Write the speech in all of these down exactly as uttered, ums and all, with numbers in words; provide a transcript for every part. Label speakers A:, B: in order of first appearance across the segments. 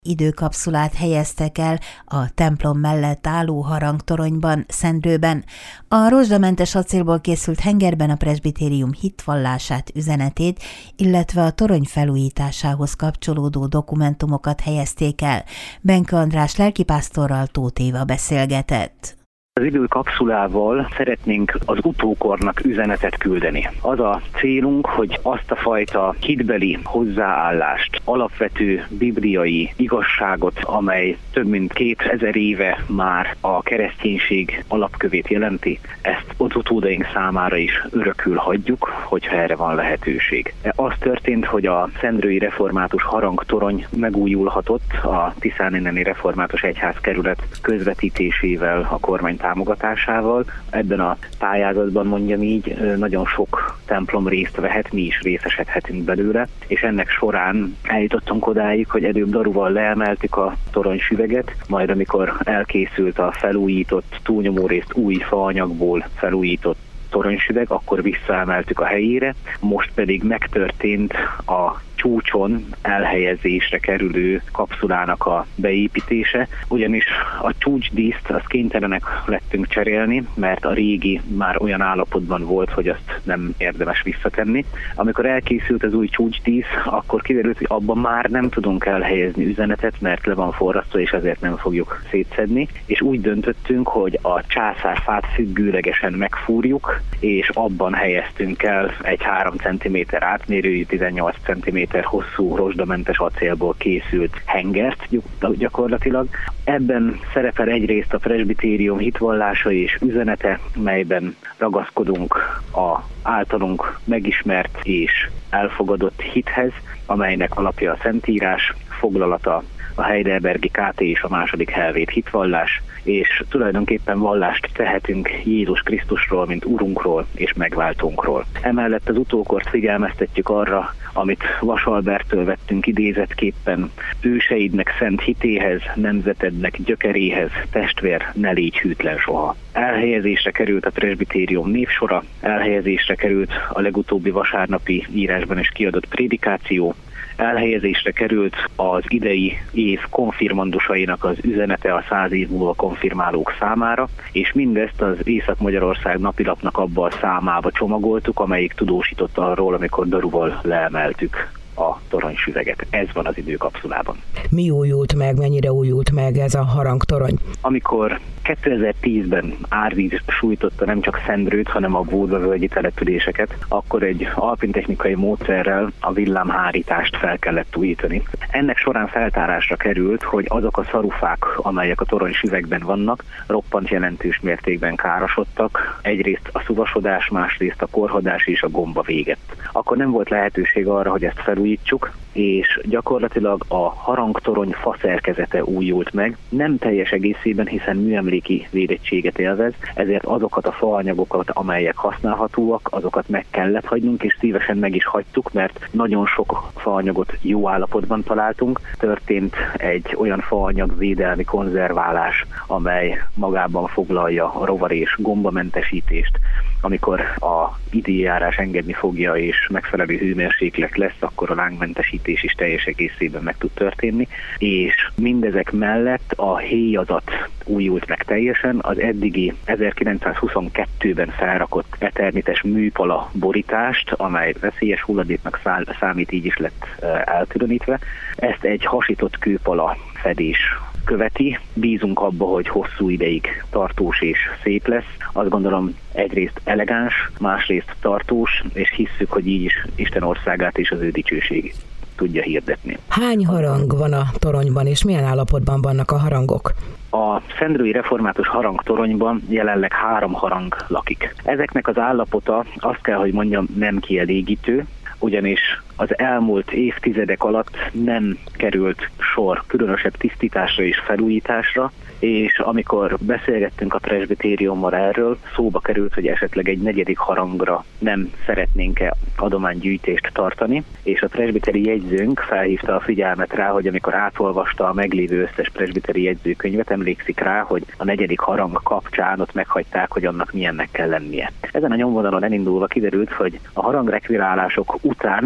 A: időkapszulát helyeztek el a templom mellett álló harangtoronyban, Szendrőben. A rozsdamentes acélból készült hengerben a presbitérium hitvallását, üzenetét, illetve a torony felújításához kapcsolódó dokumentumokat helyezték el. Benke András lelkipásztorral Tóth Éva beszélgetett.
B: Az időkapszulával szeretnénk az utókornak üzenetet küldeni. Az a célunk, hogy azt a fajta hitbeli hozzáállást, alapvető bibliai igazságot, amely több mint kétezer éve már a kereszténység alapkövét jelenti, ezt az utódaink számára is örökül hagyjuk, hogyha erre van lehetőség. Az történt, hogy a szendrői református harangtorony megújulhatott a Tiszán inneni református egyházkerület közvetítésével, a kormány támogatásával. Ebben a pályázatban, mondjam így, nagyon sok templom részt vehet, mi is részesedhetünk belőle, és ennek során eljutottunk odáig, hogy előbb daruval leemeltük a toronysüveget, majd amikor elkészült a felújított, túlnyomó részt új faanyagból felújított toronysüveg, akkor visszaemeltük a helyére, most pedig megtörtént a csúcson elhelyezésre kerülő kapszulának a beépítése, ugyanis a csúcsdíszt azt kénytelenek lettünk cserélni, mert a régi már olyan állapotban volt, hogy azt nem érdemes visszatenni. Amikor elkészült az új csúcsdísz, akkor kiderült, hogy abban már nem tudunk elhelyezni üzenetet, mert le van forrasztva, és ezért nem fogjuk szétszedni, és úgy döntöttünk, hogy a császárfát függőlegesen megfúrjuk, és abban helyeztünk el egy három centiméter átmérőjű, tizennyolc centiméter hosszú rozsdamentes acélból készült hengert gyakorlatilag. Ebben szerepel egyrészt a presbitérium hitvallása és üzenete, melyben ragaszkodunk a általunk megismert és elfogadott hithez, amelynek alapja a Szentírás, foglalata a heidelbergi ká té és a második helvét hitvallás, és tulajdonképpen vallást tehetünk Jézus Krisztusról, mint Urunkról és megváltónkról. Emellett az utókort figyelmeztetjük arra, amit Vasalberttől vettünk idézetképpen: őseidnek szent hitéhez, nemzetednek gyökeréhez, testvér, ne légy hűtlen soha. Elhelyezésre került a presbitérium névsora, elhelyezésre került a legutóbbi vasárnapi írásban is kiadott prédikáció, elhelyezésre került az idei év konfirmandusainak az üzenete a száz év múlva konfirmálók számára, és mindezt az Észak-Magyarország napilapnak abba a számába csomagoltuk, amelyik tudósított arról, amikor daruval leemeltük a toronysüveget. Ez van az időkapszulában.
C: Mi újult meg, mennyire újult meg ez a harangtorony?
B: Amikor kétezer-tízben árvíz sújtotta nem csak Szendrőt, hanem a Bódvavölgyi településeket, akkor egy alpintechnikai módszerrel a villámhárítást fel kellett újítani. Ennek során feltárásra került, hogy azok a szarufák, amelyek a toronysüvegben vannak, roppant jelentős mértékben károsodtak. Egyrészt a szuvasodás, másrészt a korhadás és a gomba végett. Akkor nem volt lehetőség arra, hogy ezt felújítsuk, és gyakorlatilag a harangtorony faszerkezete újult meg, nem teljes egészében, hiszen műemléki védettséget élvez, ezért azokat a faanyagokat, amelyek használhatóak, azokat meg kellett hagynunk, és szívesen meg is hagytuk, mert nagyon sok faanyagot jó állapotban találtunk. Történt egy olyan faanyag védelmi konzerválás, amely magában foglalja a rovar- és gombamentesítést. Amikor a időjárás engedni fogja és megfelelő hőmérséklet lesz, akkor a lángmentesítés is teljes egészében meg tud történni, és mindezek mellett a héjazat újult meg teljesen, az eddigi ezerkilencszázhuszonkettőben felrakott eternites műpala borítást, amely veszélyes hulladéknak számít, így is lett elkülönítve. Ezt egy hasított kőpala fedés követi. Bízunk abba, hogy hosszú ideig tartós és szép lesz. Azt gondolom, egyrészt elegáns, másrészt tartós, és hisszük, hogy így is Isten országát és az ő dicsőségét tudja hirdetni.
C: Hány harang van a toronyban, és milyen állapotban vannak a harangok?
B: A szendrői református harangtoronyban jelenleg három harang lakik. Ezeknek az állapota, azt kell, hogy mondjam, nem kielégítő, ugyanis az elmúlt évtizedek alatt nem került sor különösebb tisztításra és felújításra, és amikor beszélgettünk a presbitériummal erről, szóba került, hogy esetleg egy negyedik harangra nem szeretnénk-e adománygyűjtést tartani, és a presbiteri jegyzőnk felhívta a figyelmet rá, hogy amikor átolvasta a meglévő összes presbiteri jegyzőkönyvet, emlékszik rá, hogy a negyedik harang kapcsán ott meghagyták, hogy annak milyennek kell lennie. Ezen a nyomvonalon elindulva kiderült, hogy a harangrekvirálások után ezerkilencszázkilencvenkilencben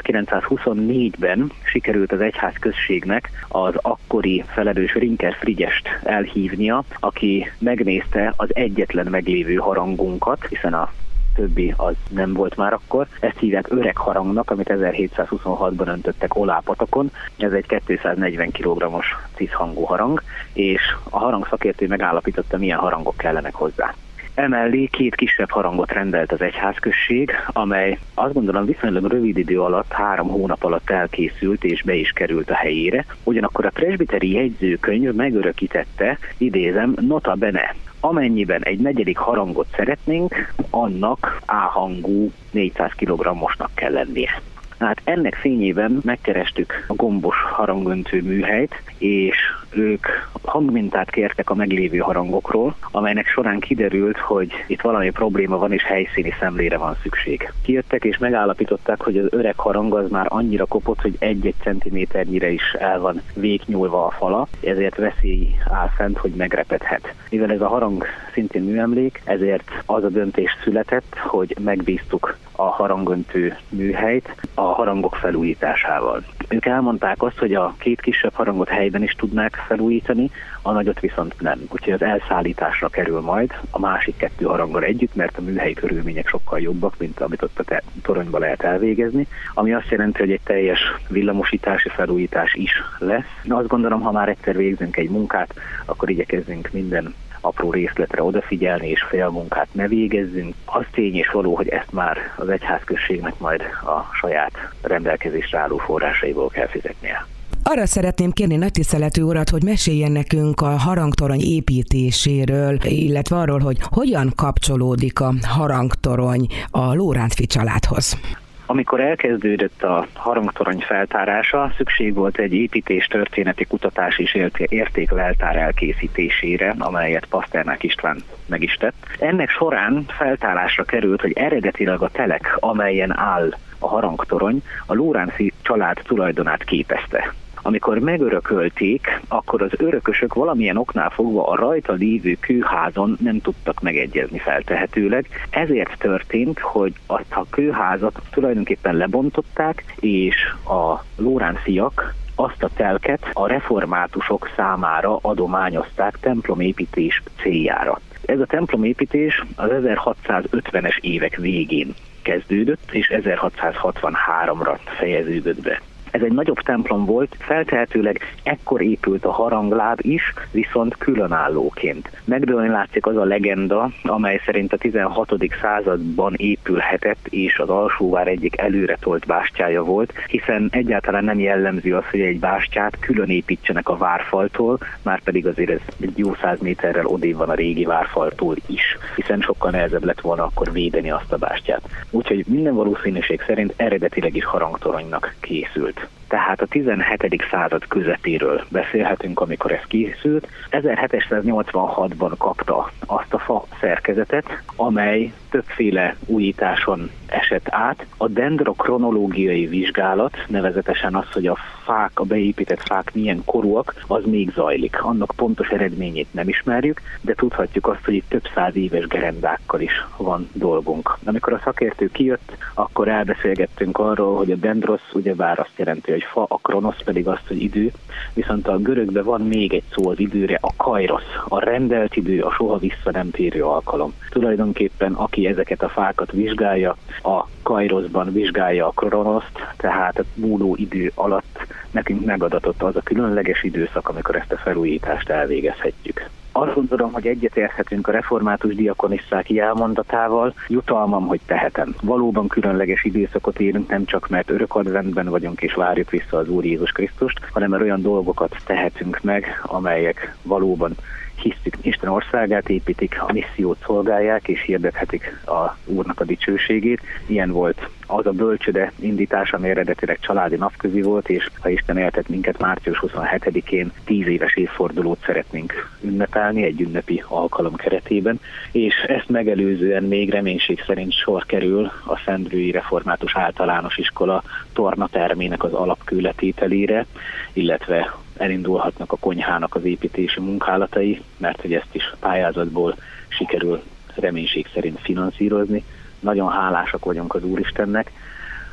B: ezerkilencszázhuszonnégyben sikerült az egyházközségnek az akkori felelős Rinker Frigyest elhívnia, aki megnézte az egyetlen meglévő harangunkat, hiszen a többi az nem volt már akkor. Ezt hívják öreg harangnak, amit ezerhétszázhuszonhatban öntöttek Olápatakon. Ez egy kétszáznegyven kilogrammos ciszhangú harang, és a harang szakértő megállapította, milyen harangok kellenek hozzá. Emellé két kisebb harangot rendelt az egyházközség, amely azt gondolom viszonylag rövid idő alatt, három hónap alatt elkészült és be is került a helyére. Ugyanakkor a presbiteri jegyzőkönyv megörökítette, idézem, nota bene, amennyiben egy negyedik harangot szeretnénk, annak A-hangú négyszáz kilogrammosnak kell lennie. Hát ennek fényében megkerestük a gombos harangöntő műhelyt, és ők hangmintát kértek a meglévő harangokról, amelynek során kiderült, hogy itt valami probléma van, és helyszíni szemlére van szükség. Kijöttek és megállapították, hogy az öreg harang az már annyira kopott, hogy egy-egy centiméternyire is el van végnyúlva a fala, ezért veszély áll fent, hogy megrepedhet. Mivel ez a harang szintén műemlék, ezért az a döntés született, hogy megbíztuk a harangöntő műhelyt a harangok felújításával. Ők elmondták azt, hogy a két kisebb harangot helyben is tudnák felújítani, a nagyot viszont nem. Úgyhogy az elszállításra kerül majd a másik kettő haranggal együtt, mert a műhelyi körülmények sokkal jobbak, mint amit ott a te- toronyba lehet elvégezni, ami azt jelenti, hogy egy teljes villamosítási felújítás is lesz. Azt gondolom, ha már egyszer végzünk egy munkát, akkor igyekezzünk minden apró részletre odafigyelni, és félmunkát ne végezzünk. Az tény és való, hogy ezt már az egyházközségnek majd a saját rendelkezésre álló forrásaiból kell fizetnie.
C: Arra szeretném kérni nagytiszteletű urat, hogy meséljen nekünk a harangtorony építéséről, illetve arról, hogy hogyan kapcsolódik a harangtorony a Lórántffy családhoz.
B: Amikor elkezdődött a harangtorony feltárása, szükség volt egy építés történeti kutatás és értékleltár elkészítésére, amelyet Paszternák István meg is tett. Ennek során feltárásra került, hogy eredetileg a telek, amelyen áll a harangtorony, a Lórántffy család tulajdonát képezte. Amikor megörökölték, akkor az örökösök valamilyen oknál fogva a rajta lévő kőházon nem tudtak megegyezni feltehetőleg. Ezért történt, hogy azt a kőházat tulajdonképpen lebontották, és a Lórántffyak azt a telket a reformátusok számára adományozták templomépítés céljára. Ez a templomépítés az ezerhatszázötvenes évek végén kezdődött, és ezerhatszázhatvanháromra fejeződött be. Ez egy nagyobb templom volt, feltehetőleg ekkor épült a harangláb is, viszont különállóként. Megdőlni látszik az a legenda, amely szerint a tizenhatodik században épülhetett, és az alsóvár egyik előretolt bástyája volt, hiszen egyáltalán nem jellemző az, hogy egy bástyát külön építsenek a várfaltól, már pedig azért ez egy jó száz méterrel odébb van a régi várfaltól is, hiszen sokkal nehezebb lett volna akkor védeni azt a bástyát. Úgyhogy minden valószínűség szerint eredetileg is harangtoronynak készült. Tehát a tizenhetedik század közepéről beszélhetünk, amikor ez készült. ezerhétszáznyolcvanhatban kapta azt a fa szerkezetet, amely többféle újításon esett át. A dendrokronológiai vizsgálat, nevezetesen az, hogy a fák, a beépített fák milyen korúak, az még zajlik. Annak pontos eredményét nem ismerjük, de tudhatjuk azt, hogy itt több száz éves gerendákkal is van dolgunk. Amikor a szakértő kijött, akkor elbeszélgettünk arról, hogy a dendrosz ugyebár azt jelenti, hogy fa, a kronosz pedig azt, hogy idő, viszont a görögben van még egy szó az időre, a kairosz, a rendelt idő, a soha vissza nem térő alkalom. Tulajdonképpen aki ezeket a fákat vizsgálja, a kairoszban vizsgálja a kronoszt, tehát a múló idő alatt nekünk megadatott az a különleges időszak, amikor ezt a felújítást elvégezhetjük. Azt gondolom, hogy egyetérthetünk a református diakonisszák jelmondatával, jutalmam, hogy tehetem. Valóban különleges időszakot élünk, nem csak mert örök adventben vagyunk és várjuk vissza az Úr Jézus Krisztust, hanem mert olyan dolgokat tehetünk meg, amelyek valóban hiszük Isten országát, építik, a missziót szolgálják és hirdethetik az Úrnak a dicsőségét. Ilyen volt az a bölcsöde indítás, ami eredetileg családi napközi volt, és ha Isten éltet minket, március huszonhetedikén tíz éves évfordulót szeretnénk ünnepelni egy ünnepi alkalom keretében, és ezt megelőzően még reménység szerint sor kerül a Szendrői Református Általános Iskola tornatermének az alapkőletételére, illetve elindulhatnak a konyhának az építési munkálatai, mert hogy ezt is pályázatból sikerül reménység szerint finanszírozni. Nagyon hálásak vagyunk az Úristennek.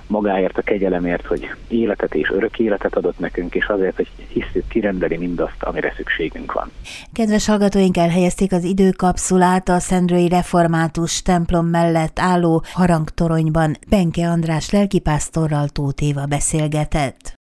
B: magáért a kegyelemért, hogy életet és örök életet adott nekünk, és azért, hogy hisszük, kirendeli mindazt, amire szükségünk van.
A: Kedves hallgatóink, elhelyezték az időkapszulát a Szendrői Református templom mellett álló harangtoronyban. Benke András lelkipásztorral Tóth Éva beszélgetett.